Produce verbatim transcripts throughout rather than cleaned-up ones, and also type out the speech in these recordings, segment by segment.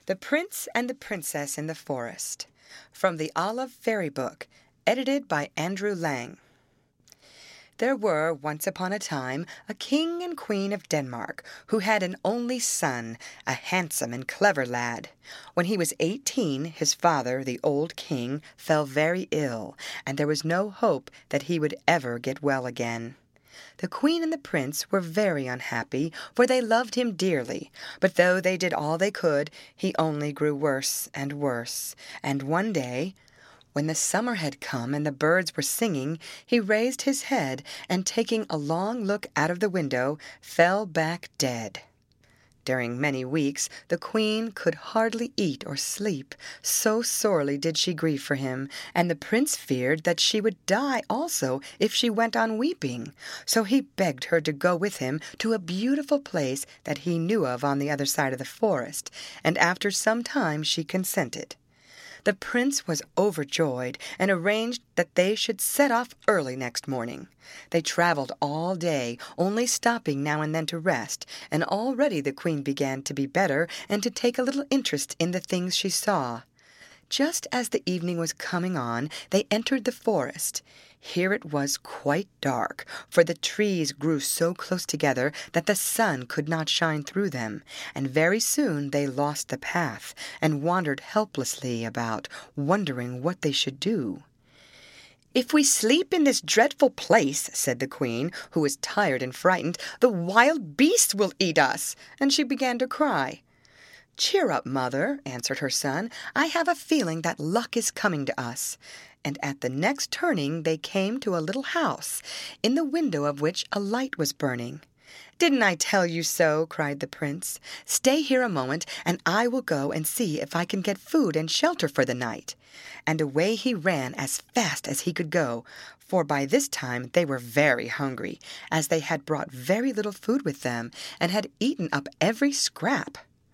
The Prince and the Princess in the Forest, from the Olive Fairy Book, edited by Andrew Lang. There were, once upon a time, a king and queen of Denmark who had an only son, a handsome and clever lad. When he was eighteen, his father, the old king, fell very ill, and there was no hope that he would ever get well again. The queen and the prince were very unhappy, for they loved him dearly, but though they did all they could, he only grew worse and worse, and one day, when the summer had come and the birds were singing, he raised his head, and taking a long look out of the window, fell back dead. During many weeks the queen could hardly eat or sleep, so sorely did she grieve for him, and the prince feared that she would die also if she went on weeping. So he begged her to go with him to a beautiful place that he knew of on the other side of the forest, and after some time she consented. The prince was overjoyed, and arranged that they should set off early next morning. They traveled all day, only stopping now and then to rest, and already the queen began to be better and to take a little interest in the things she saw. Just as the evening was coming on, they entered the forest. Here it was quite dark, for the trees grew so close together that the sun could not shine through them, and very soon they lost the path, and wandered helplessly about, wondering what they should do. "If we sleep in this dreadful place," said the queen, who was tired and frightened, "the wild beasts will eat us," and she began to cry. "Cheer up, mother," answered her son. "I have a feeling that luck is coming to us." And at the next turning they came to a little house, in the window of which a light was burning. "Didn't I tell you so?" cried the prince. "Stay here a moment, and I will go and see if I can get food and shelter for the night." And away he ran as fast as he could go, for by this time they were very hungry, as they had brought very little food with them, and had eaten up every scrap.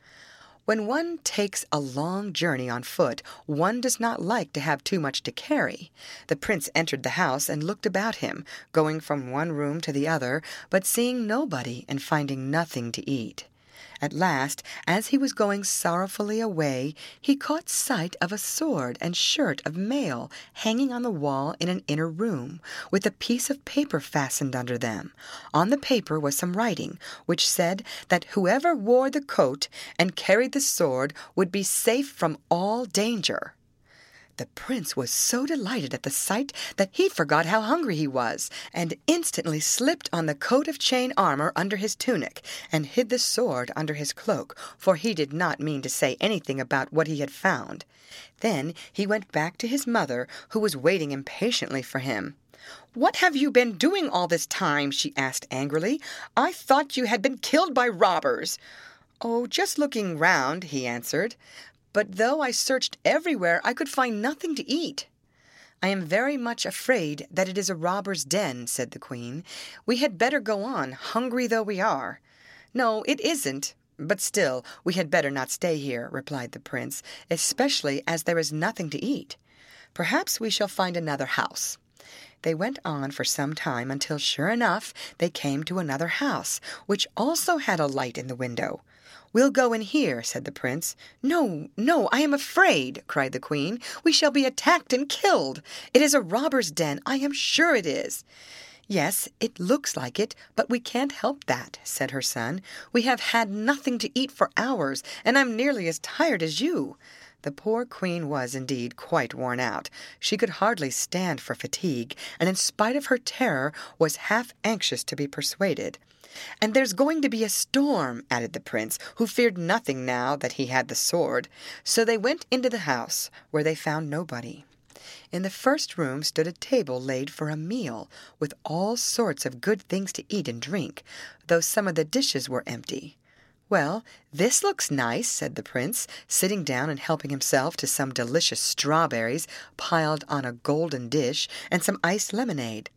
When one takes a long journey on foot, one does not like to have too much to carry. The prince entered the house and looked about him, going from one room to the other, but seeing nobody and finding nothing to eat. At last, as he was going sorrowfully away, he caught sight of a sword and shirt of mail hanging on the wall in an inner room, with a piece of paper fastened under them. On the paper was some writing, which said that whoever wore the coat and carried the sword would be safe from all danger. The prince was so delighted at the sight that he forgot how hungry he was, and instantly slipped on the coat of chain armor under his tunic, and hid the sword under his cloak, for he did not mean to say anything about what he had found. Then he went back to his mother, who was waiting impatiently for him. "What have you been doing all this time?" she asked angrily. "I thought you had been killed by robbers." "Oh, just looking round," he answered. "But though I searched everywhere, I could find nothing to eat." "I am very much afraid that it is a robber's den," said the queen. "We had better go on, hungry though we are." "No, it isn't. But still, we had better not stay here," replied the prince, "especially as there is nothing to eat. Perhaps we shall find another house." They went on for some time until, sure enough, they came to another house, which also had a light in the window. "We'll go in here," said the prince. "No, no, I am afraid," cried the queen. "We shall be attacked and killed. It is a robber's den, I am sure it is." "Yes, it looks like it, but we can't help that," said her son. "We have had nothing to eat for hours, and I'm nearly as tired as you." The poor queen was indeed quite worn out. She could hardly stand for fatigue, and in spite of her terror was half anxious to be persuaded. "And there's going to be a storm," added the prince, who feared nothing now that he had the sword. So they went into the house, where they found nobody. In the first room stood a table laid for a meal, with all sorts of good things to eat and drink, though some of the dishes were empty. "Well, this looks nice," said the prince, sitting down and helping himself to some delicious strawberries piled on a golden dish, and some iced lemonade.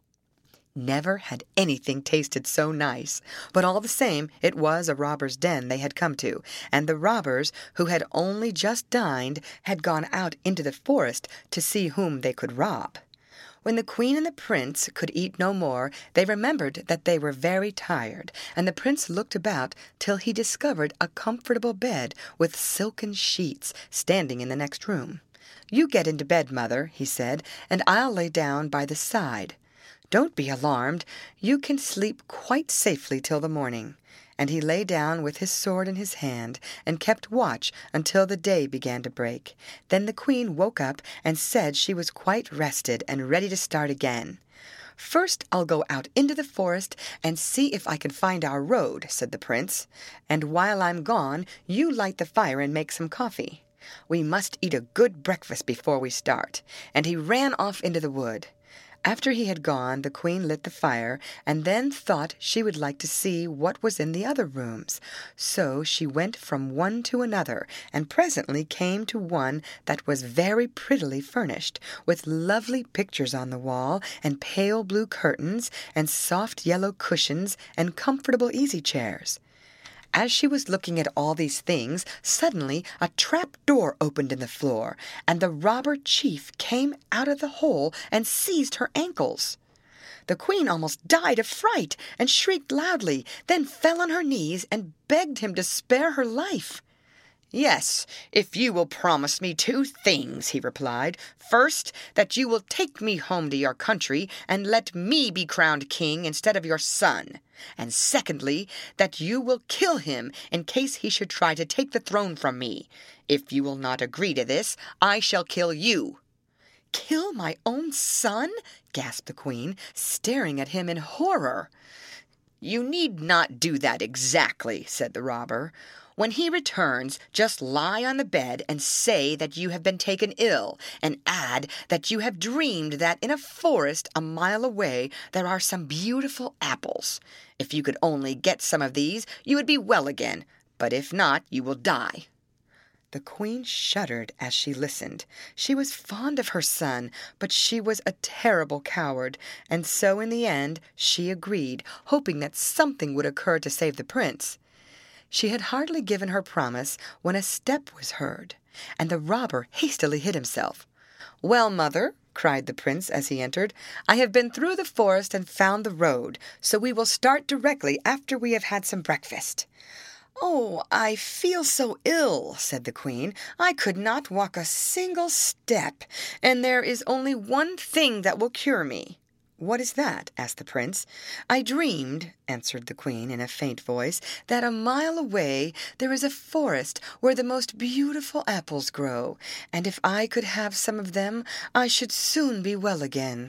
Never had anything tasted so nice, but all the same it was a robber's den they had come to, and the robbers, who had only just dined, had gone out into the forest to see whom they could rob. When the queen and the prince could eat no more, they remembered that they were very tired, and the prince looked about till he discovered a comfortable bed with silken sheets standing in the next room. "You get into bed, mother," he said, "and I'll lay down by the side. Don't be alarmed. You can sleep quite safely till the morning." And he lay down with his sword in his hand and kept watch until the day began to break. Then the queen woke up and said she was quite rested and ready to start again. "First I'll go out into the forest and see if I can find our road," said the prince. "And while I'm gone, you light the fire and make some coffee. We must eat a good breakfast before we start." And he ran off into the wood. After he had gone, the queen lit the fire, and then thought she would like to see what was in the other rooms. So she went from one to another, and presently came to one that was very prettily furnished, with lovely pictures on the wall, and pale blue curtains, and soft yellow cushions, and comfortable easy-chairs. As she was looking at all these things, suddenly a trap door opened in the floor, and the robber chief came out of the hole and seized her ankles. The queen almost died of fright, and shrieked loudly, then fell on her knees and begged him to spare her life. "Yes, if you will promise me two things," he replied. "First, that you will take me home to your country and let me be crowned king instead of your son. And secondly, that you will kill him in case he should try to take the throne from me. If you will not agree to this, I shall kill you." "Kill my own son?" gasped the queen, staring at him in horror. "You need not do that exactly," said the robber. "When he returns, just lie on the bed and say that you have been taken ill, and add that you have dreamed that in a forest a mile away there are some beautiful apples. If you could only get some of these, you would be well again, but if not, you will die." The queen shuddered as she listened. She was fond of her son, but she was a terrible coward, and so in the end she agreed, hoping that something would occur to save the prince. She had hardly given her promise when a step was heard, and the robber hastily hid himself. "Well, mother," cried the prince as he entered, "I have been through the forest and found the road, so we will start directly after we have had some breakfast." "Oh, I feel so ill," said the queen. "I could not walk a single step, and there is only one thing that will cure me." "What is that?" asked the prince. "I dreamed," answered the queen in a faint voice, "that a mile away there is a forest where the most beautiful apples grow, and if I could have some of them, I should soon be well again."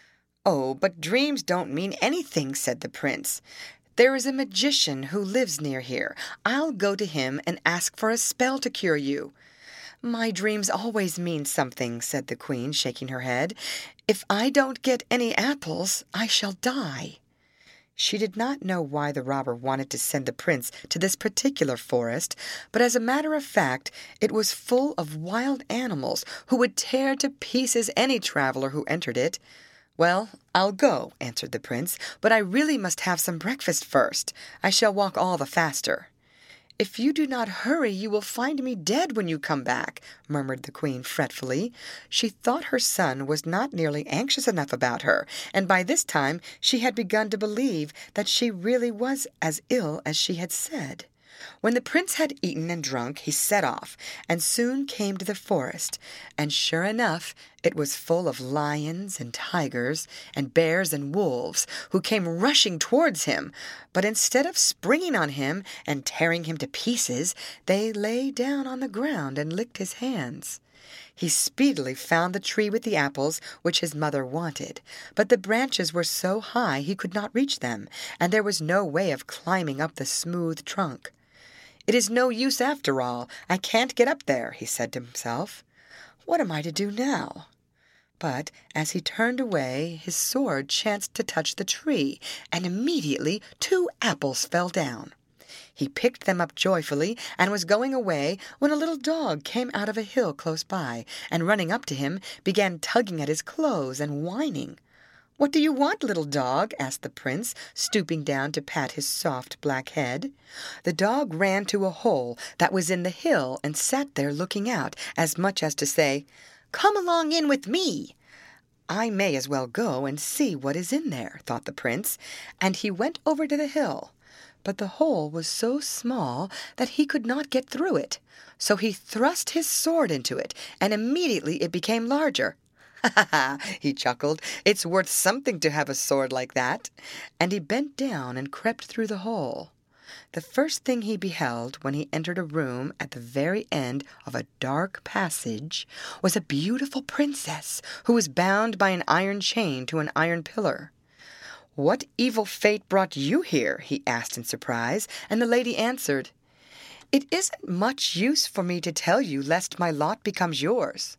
"Oh, but dreams don't mean anything," said the prince. "There is a magician who lives near here. I'll go to him and ask for a spell to cure you." "My dreams always mean something," said the queen, shaking her head. "If I don't get any apples, I shall die." She did not know why the robber wanted to send the prince to this particular forest, but as a matter of fact, it was full of wild animals who would tear to pieces any traveler who entered it. "Well, I'll go," answered the prince, "but I really must have some breakfast first. I shall walk all the faster." "If you do not hurry, you will find me dead when you come back," murmured the queen fretfully. She thought her son was not nearly anxious enough about her, and by this time she had begun to believe that she really was as ill as she had said. When the prince had eaten and drunk, he set off, and soon came to the forest, and sure enough, it was full of lions and tigers and bears and wolves, who came rushing towards him, but instead of springing on him and tearing him to pieces, they lay down on the ground and licked his hands. He speedily found the tree with the apples which his mother wanted, but the branches were so high he could not reach them, and there was no way of climbing up the smooth trunk. "It is no use after all. I can't get up there," he said to himself. "What am I to do now?" But as he turned away, his sword chanced to touch the tree, and immediately two apples fell down. He picked them up joyfully and was going away when a little dog came out of a hill close by, and running up to him, began tugging at his clothes and whining. "What do you want, little dog?" asked the prince, stooping down to pat his soft black head. The dog ran to a hole that was in the hill and sat there looking out, as much as to say, "Come along in with me." I may as well go and see what is in there, thought the prince, and he went over to the hill. But the hole was so small that he could not get through it. So he thrust his sword into it, and immediately it became larger. "Ha ha ha," he chuckled. "It's worth something to have a sword like that." And he bent down and crept through the hole. The first thing he beheld when he entered a room at the very end of a dark passage was a beautiful princess who was bound by an iron chain to an iron pillar. "What evil fate brought you here?" he asked in surprise, and the lady answered, "It isn't much use for me to tell you lest my lot becomes yours."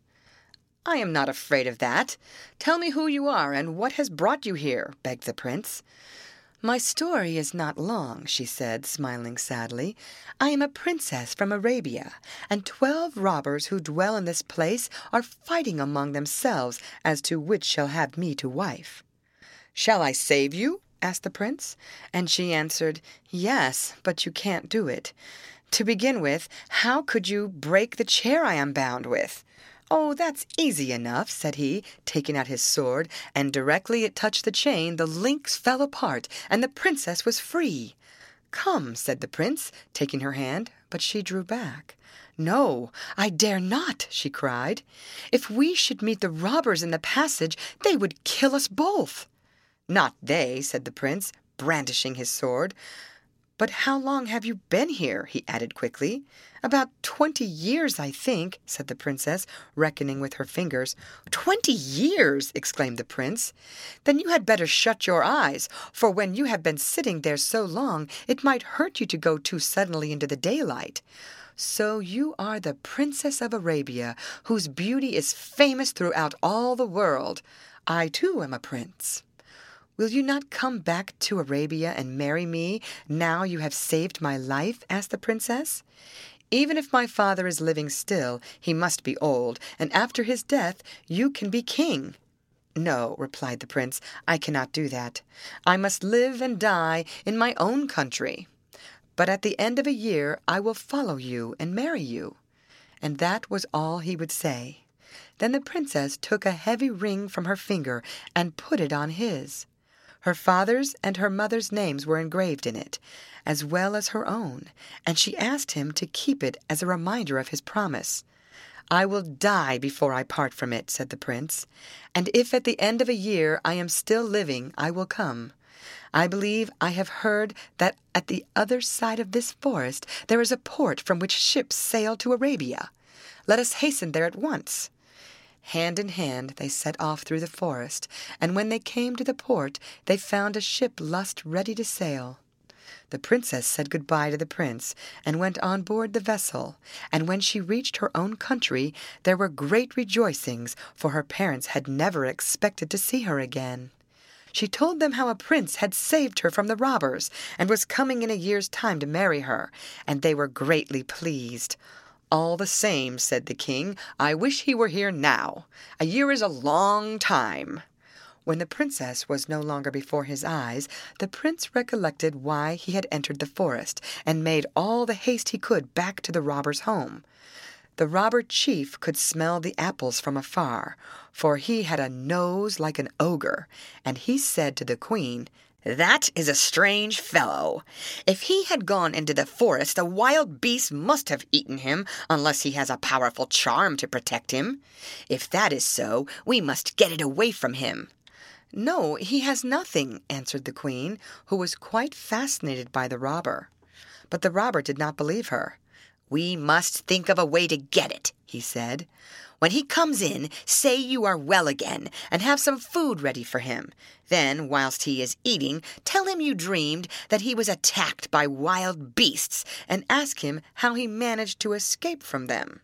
"I am not afraid of that. Tell me who you are and what has brought you here," begged the prince. "My story is not long," she said, smiling sadly. "I am a princess from Arabia, and twelve robbers who dwell in this place are fighting among themselves as to which shall have me to wife." "Shall I save you?" asked the prince. And she answered, "Yes, but you can't do it. To begin with, how could you break the chair I am bound with?" "Oh, that's easy enough," said he, taking out his sword, and directly it touched the chain the links fell apart, and the princess was free. "Come," said the prince, taking her hand, but she drew back. "No, I dare not," she cried. "If we should meet the robbers in the passage, they would kill us both." "Not they," said the prince, brandishing his sword. "But how long have you been here?" he added quickly. "About twenty years, I think," said the princess, reckoning with her fingers. "Twenty years!" exclaimed the prince. "Then you had better shut your eyes, for when you have been sitting there so long, it might hurt you to go too suddenly into the daylight. So you are the Princess of Arabia, whose beauty is famous throughout all the world. I, too, am a prince. Will you not come back to Arabia and marry me now you have saved my life?" asked the princess. "Even if my father is living still, he must be old, and after his death you can be king." "No," replied the prince, "I cannot do that. I must live and die in my own country. But at the end of a year I will follow you and marry you." And that was all he would say. Then the princess took a heavy ring from her finger and put it on his. Her father's and her mother's names were engraved in it, as well as her own, and she asked him to keep it as a reminder of his promise. "I will die before I part from it," said the prince, "and if at the end of a year I am still living, I will come. I believe I have heard that at the other side of this forest there is a port from which ships sail to Arabia. Let us hasten there at once." Hand in hand they set off through the forest, and when they came to the port they found a ship lust ready to sail. The princess said good-bye to the prince and went on board the vessel, and when she reached her own country there were great rejoicings, for her parents had never expected to see her again. She told them how a prince had saved her from the robbers and was coming in a year's time to marry her, and they were greatly pleased. "All the same," said the king, "I wish he were here now. A year is a long time." When the princess was no longer before his eyes, the prince recollected why he had entered the forest, and made all the haste he could back to the robber's home. The robber chief could smell the apples from afar, for he had a nose like an ogre, and he said to the queen, "That is a strange fellow. If he had gone into the forest, a wild beast must have eaten him, unless he has a powerful charm to protect him. If that is so, we must get it away from him." "No, he has nothing," answered the queen, who was quite fascinated by the robber. But the robber did not believe her. "We must think of a way to get it," he said. "When he comes in, say you are well again, and have some food ready for him. Then, whilst he is eating, tell him you dreamed that he was attacked by wild beasts, and ask him how he managed to escape from them.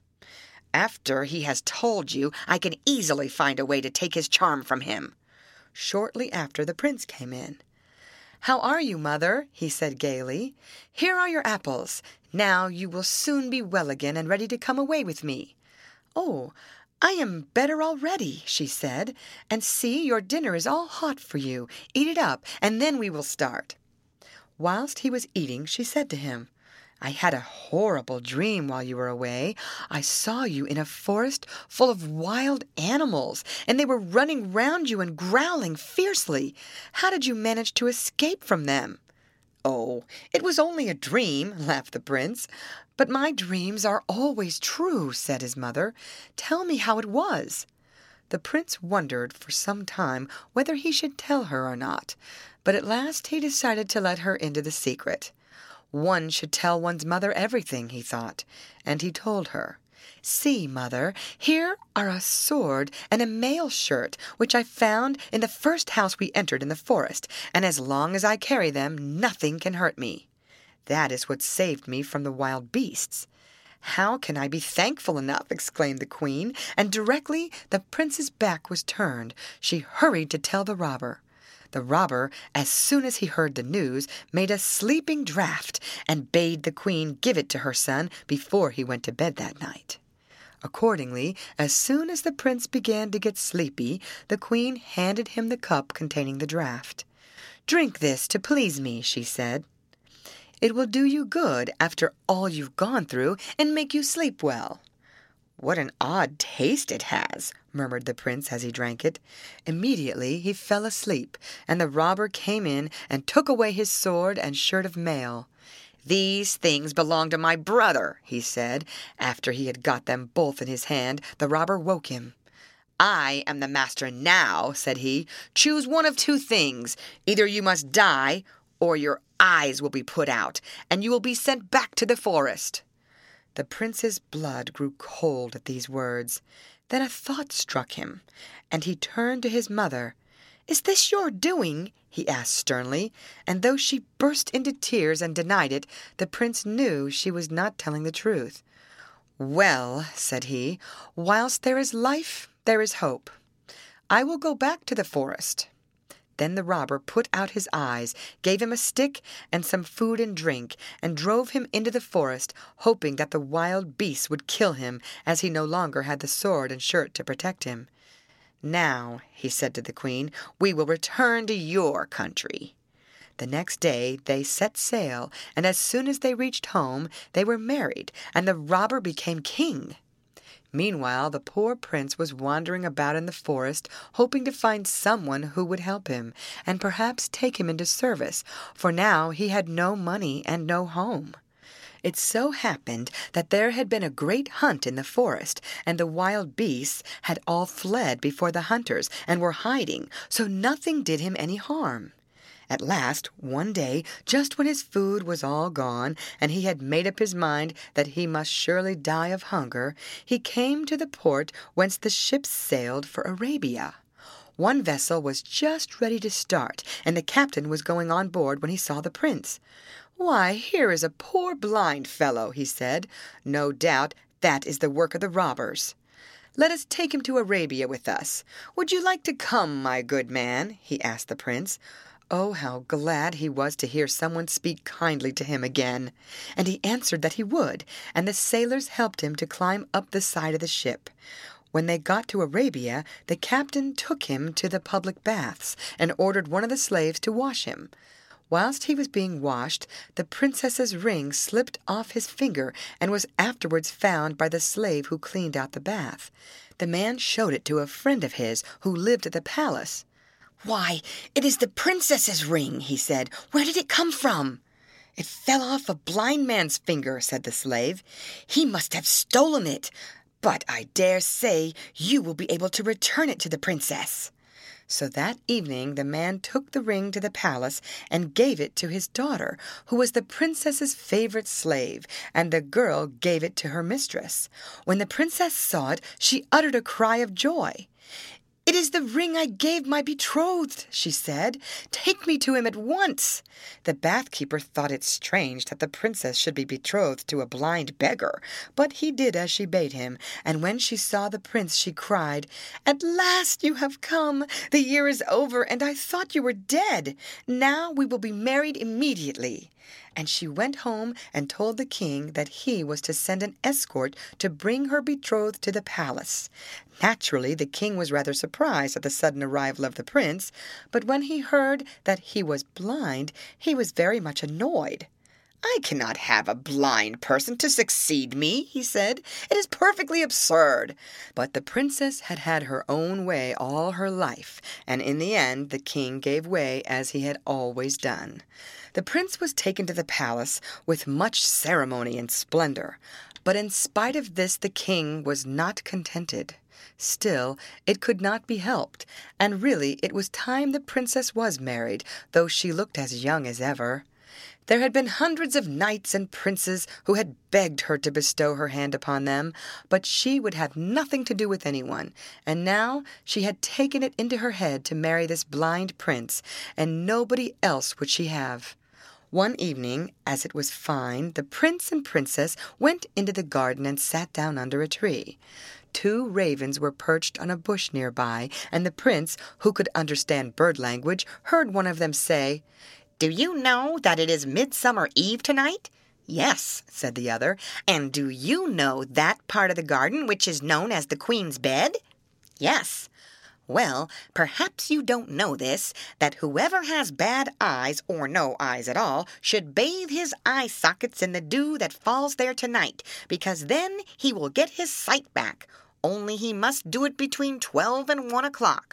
After he has told you, I can easily find a way to take his charm from him." Shortly after, the prince came in. "How are you, mother?" he said gaily. "Here are your apples. Now you will soon be well again and ready to come away with me." "Oh, I am better already," she said, "and see, your dinner is all hot for you. Eat it up, and then we will start." Whilst he was eating, she said to him, I had a horrible dream while you were away. I saw you in a forest full of wild animals, and they were running round you and growling fiercely. How did you manage to escape from them?" "Oh, it was only a dream," laughed the prince. "But my dreams are always true," said his mother. "Tell me how it was." The prince wondered for some time whether he should tell her or not, but at last he decided to let her into the secret. One should tell one's mother everything, he thought, and he told her. "See, mother, here are a sword and a mail shirt, which I found in the first house we entered in the forest, and as long as I carry them, nothing can hurt me. That is what saved me from the wild beasts." "How can I be thankful enough?" exclaimed the queen, and directly the prince's back was turned, she hurried to tell the robber. The robber, as soon as he heard the news, made a sleeping draught, and bade the queen give it to her son before he went to bed that night. Accordingly, as soon as the prince began to get sleepy, the queen handed him the cup containing the draught. "Drink this to please me," she said. "It will do you good after all you've gone through, and make you sleep well." "What an odd taste it has," murmured the prince as he drank it. Immediately he fell asleep, and the robber came in and took away his sword and shirt of mail. "These things belong to my brother," he said. After he had got them both in his hand, the robber woke him. "I am the master now," said he. "Choose one of two things. Either you must die, or your eyes will be put out, and you will be sent back to the forest." The prince's blood grew cold at these words. Then a thought struck him, and he turned to his mother. "Is this your doing?" he asked sternly, and though she burst into tears and denied it, the prince knew she was not telling the truth. "Well," said he, "whilst there is life, there is hope. I will go back to the forest." Then the robber put out his eyes, gave him a stick and some food and drink, and drove him into the forest, hoping that the wild beasts would kill him, as he no longer had the sword and shirt to protect him. "Now," he said to the queen, "we will return to your country." The next day they set sail, and as soon as they reached home, they were married, and the robber became king. Meanwhile, the poor prince was wandering about in the forest, hoping to find someone who would help him, and perhaps take him into service, for now he had no money and no home. It so happened that there had been a great hunt in the forest, and the wild beasts had all fled before the hunters, and were hiding, so nothing did him any harm. At last, one day, just when his food was all gone, and he had made up his mind that he must surely die of hunger, he came to the port whence the ships sailed for Arabia. One vessel was just ready to start, and the captain was going on board when he saw the prince. "Why, here is a poor blind fellow," he said. "No doubt that is the work of the robbers. Let us take him to Arabia with us. Would you like to come, my good man?" he asked the prince. Oh, how glad he was to hear someone speak kindly to him again! And he answered that he would, and the sailors helped him to climb up the side of the ship. When they got to Arabia, the captain took him to the public baths, and ordered one of the slaves to wash him. Whilst he was being washed, the princess's ring slipped off his finger, and was afterwards found by the slave who cleaned out the bath. The man showed it to a friend of his who lived at the palace. "Why, it is the princess's ring," he said. "Where did it come from?" "It fell off a blind man's finger," said the slave. "He must have stolen it. But I dare say you will be able to return it to the princess." So that evening the man took the ring to the palace and gave it to his daughter, who was the princess's favorite slave, and the girl gave it to her mistress. When the princess saw it, she uttered a cry of joy. "It is the ring I gave my betrothed," she said. "Take me to him at once." The bath-keeper thought it strange that the princess should be betrothed to a blind beggar, but he did as she bade him, and when she saw the prince she cried, "At last you have come! The year is over, and I thought you were dead. Now we will be married immediately." And she went home and told the king that he was to send an escort to bring her betrothed to the palace. Naturally, the king was rather surprised at the sudden arrival of the prince, but when he heard that he was blind, he was very much annoyed. "I cannot have a blind person to succeed me," he said. "It is perfectly absurd." But the princess had had her own way all her life, and in the end the king gave way as he had always done. The prince was taken to the palace with much ceremony and splendor, but in spite of this the king was not contented. Still, it could not be helped, and really it was time the princess was married, though she looked as young as ever. There had been hundreds of knights and princes who had begged her to bestow her hand upon them, but she would have nothing to do with anyone, and now she had taken it into her head to marry this blind prince, and nobody else would she have. One evening, as it was fine, the prince and princess went into the garden and sat down under a tree. Two ravens were perched on a bush nearby, and the prince, who could understand bird language, heard one of them say, "Do you know that it is Midsummer Eve tonight?" "Yes," said the other. "And do you know that part of the garden which is known as the Queen's bed?" "Yes." "Well, perhaps you don't know this, that whoever has bad eyes, or no eyes at all, should bathe his eye sockets in the dew that falls there tonight, because then he will get his sight back. Only he must do it between twelve and one o'clock."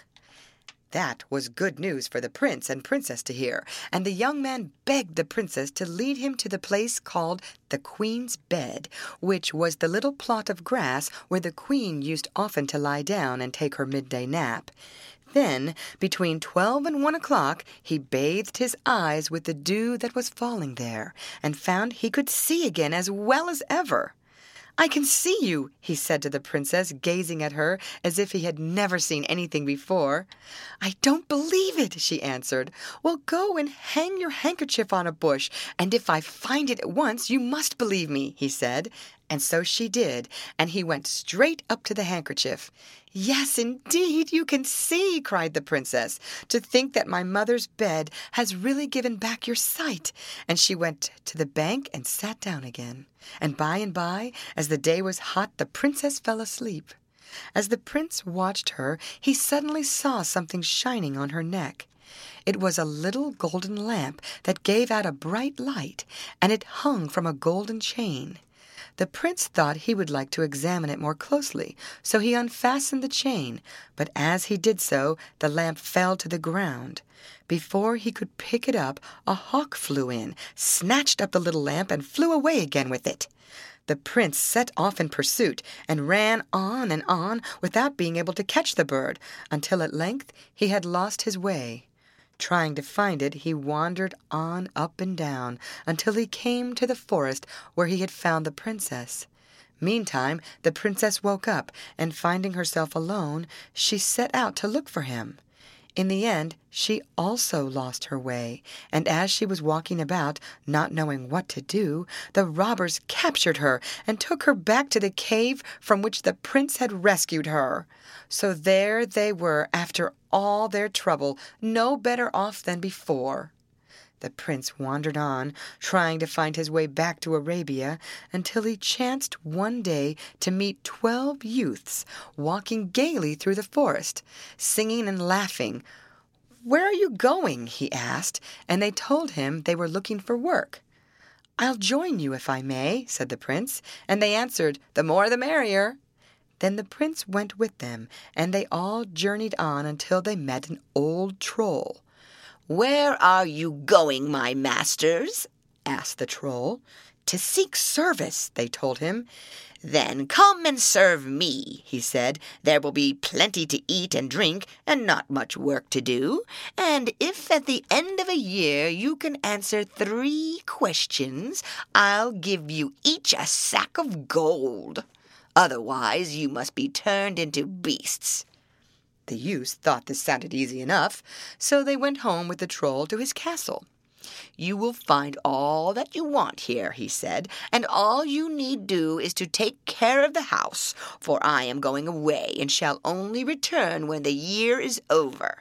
That was good news for the prince and princess to hear, and the young man begged the princess to lead him to the place called the Queen's bed, which was the little plot of grass where the queen used often to lie down and take her midday nap. Then, between twelve and one o'clock, he bathed his eyes with the dew that was falling there, and found he could see again as well as ever. "I can see you," he said to the princess, gazing at her as if he had never seen anything before. "I don't believe it," she answered. "Well, go and hang your handkerchief on a bush, and if I find it at once, you must believe me," he said. And so she did, and he went straight up to the handkerchief. "Yes, indeed, you can see," cried the princess. "To think that my mother's bed has really given back your sight." And she went to the bank and sat down again. And by and by, as the day was hot, the princess fell asleep. As the prince watched her, he suddenly saw something shining on her neck. It was a little golden lamp that gave out a bright light, and it hung from a golden chain. The prince thought he would like to examine it more closely, so he unfastened the chain, but as he did so, the lamp fell to the ground. Before he could pick it up, a hawk flew in, snatched up the little lamp, and flew away again with it. The prince set off in pursuit, and ran on and on without being able to catch the bird, until at length he had lost his way. Trying to find it, he wandered on up and down until he came to the forest where he had found the princess. Meantime, the princess woke up, and finding herself alone, she set out to look for him. In the end, she also lost her way, and as she was walking about, not knowing what to do, the robbers captured her and took her back to the cave from which the prince had rescued her. So there they were, after all their trouble, no better off than before. The prince wandered on, trying to find his way back to Arabia, until he chanced one day to meet twelve youths walking gaily through the forest, singing and laughing. "Where are you going?" he asked, and they told him they were looking for work. "I'll join you if I may," said the prince, and they answered, "The more the merrier." Then the prince went with them, and they all journeyed on until they met an old troll. "Where are you going, my masters?" asked the troll. "To seek service," they told him. "Then come and serve me," he said. "There will be plenty to eat and drink, and not much work to do. And if at the end of a year you can answer three questions, I'll give you each a sack of gold. Otherwise, you must be turned into beasts." The youths thought this sounded easy enough, so they went home with the troll to his castle. "You will find all that you want here," he said, "and all you need do is to take care of the house, for I am going away and shall only return when the year is over."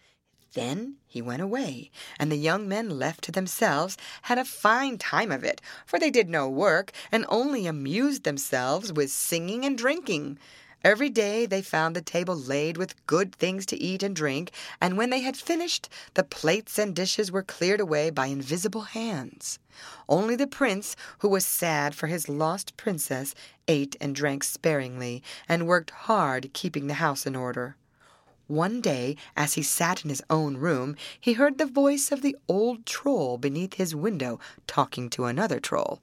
Then he went away, and the young men, left to themselves, had a fine time of it, for they did no work and only amused themselves with singing and drinking. Every day they found the table laid with good things to eat and drink, and when they had finished, the plates and dishes were cleared away by invisible hands. Only the prince, who was sad for his lost princess, ate and drank sparingly, and worked hard keeping the house in order. One day, as he sat in his own room, he heard the voice of the old troll beneath his window talking to another troll.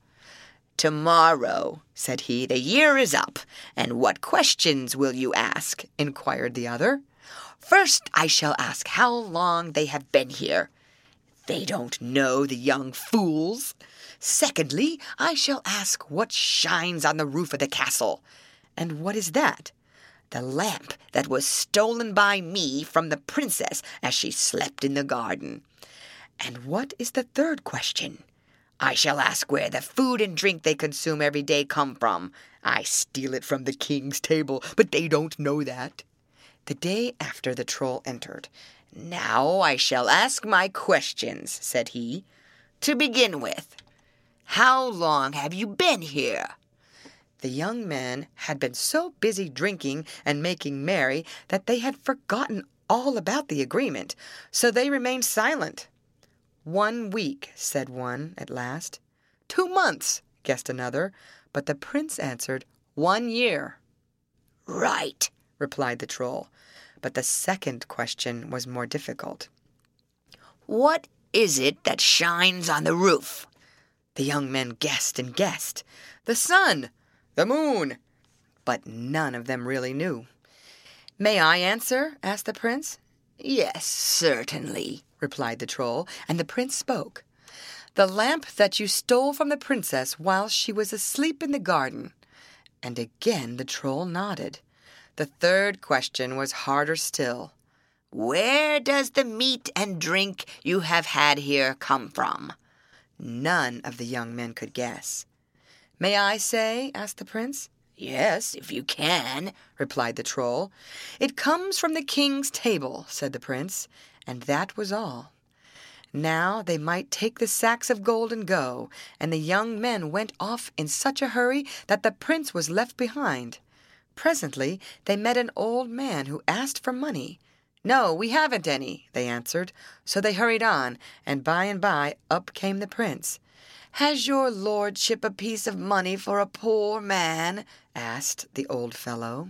"Tomorrow," said he, "the year is up, and what questions will you ask?" inquired the other. "First I shall ask how long they have been here. They don't know, the young fools. Secondly, I shall ask what shines on the roof of the castle." "And what is that?" "The lamp that was stolen by me from the princess as she slept in the garden." "And what is the third question?" "I shall ask where the food and drink they consume every day come from. I steal it from the king's table, but they don't know that." The day after the troll entered. "Now I shall ask my questions," said he. "To begin with, how long have you been here?" The young men had been so busy drinking and making merry that they had forgotten all about the agreement, so they remained silent. "One week," said one at last. "Two months," guessed another, but the prince answered, "One year." "Right," replied the troll, but the second question was more difficult. "What is it that shines on the roof?" The young men guessed and guessed. "The sun, the moon," but none of them really knew. "May I answer?" asked the prince. "Yes, certainly," replied the troll, and the prince spoke. "The lamp that you stole from the princess while she was asleep in the garden." And again the troll nodded. The third question was harder still. "Where does the meat and drink you have had here come from?" None of the young men could guess. "May I say?" asked the prince. "Yes, if you can," replied the troll. "It comes from the king's table," said the prince, and that was all. Now they might take the sacks of gold and go, and the young men went off in such a hurry that the prince was left behind. Presently they met an old man who asked for money. "No, we haven't any," they answered, so they hurried on, and by and by up came the prince. "Has your lordship a piece of money for a poor man?" asked the old fellow.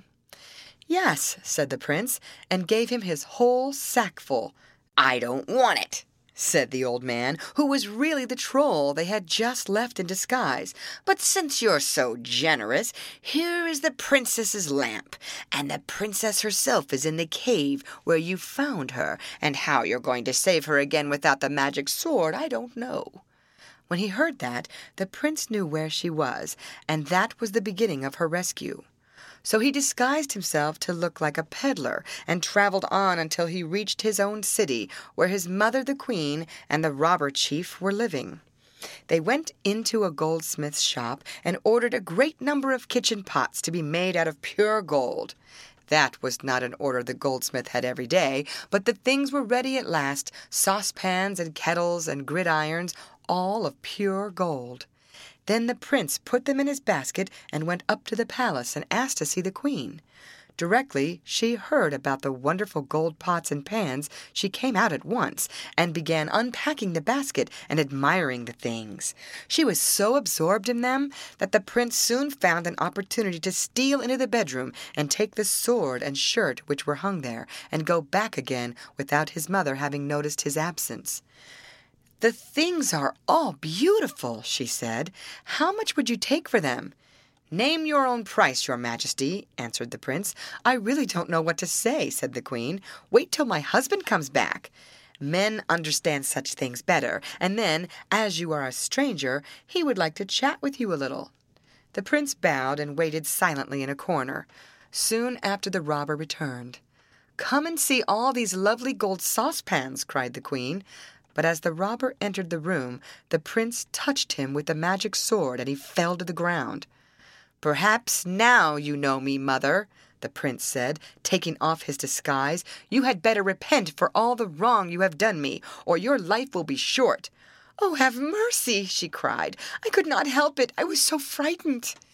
"Yes," said the prince, and gave him his whole sackful. "I don't want it," said the old man, who was really the troll they had just left in disguise. "but since you're so generous, here is the princess's lamp, and the princess herself is in the cave where you found her, and how you're going to save her again without the magic sword, I don't know." When he heard that, the prince knew where she was, and that was the beginning of her rescue. So he disguised himself to look like a peddler, and traveled on until he reached his own city, where his mother the queen and the robber chief were living. They went into a goldsmith's shop and ordered a great number of kitchen pots to be made out of pure gold. That was not an order the goldsmith had every day, but the things were ready at last, saucepans and kettles and gridirons, all of pure gold. Then the prince put them in his basket and went up to the palace and asked to see the queen. Directly she heard about the wonderful gold pots and pans, she came out at once and began unpacking the basket and admiring the things. She was so absorbed in them that the prince soon found an opportunity to steal into the bedroom and take the sword and shirt which were hung there, and go back again without his mother having noticed his absence. "The things are all beautiful," she said. "How much would you take for them?" "Name your own price, your majesty," answered the prince. "I really don't know what to say," said the queen. "Wait till my husband comes back. Men understand such things better, and then, as you are a stranger, he would like to chat with you a little." The prince bowed and waited silently in a corner. Soon after the robber returned. "Come and see all these lovely gold saucepans," cried the queen. But as the robber entered the room, the prince touched him with the magic sword, and he fell to the ground. "Perhaps now you know me, mother," the prince said, taking off his disguise. "You had better repent for all the wrong you have done me, or your life will be short." "Oh, have mercy," she cried. "I could not help it. I was so frightened."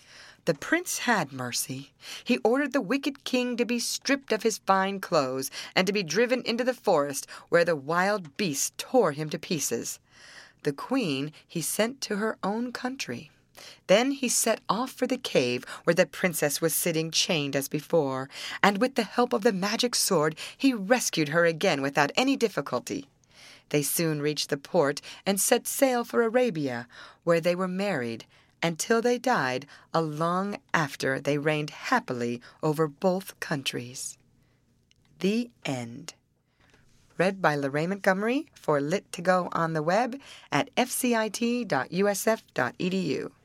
The prince had mercy. He ordered the wicked king to be stripped of his fine clothes and to be driven into the forest, where the wild beasts tore him to pieces. The queen he sent to her own country. Then he set off for the cave where the princess was sitting chained as before, and with the help of the magic sword he rescued her again without any difficulty. They soon reached the port and set sail for Arabia, where they were married, until they died a long after they reigned happily over both countries. The End. Read by Lorraine Montgomery for Lit to Go on the web at f c i t dot u s f dot e d u.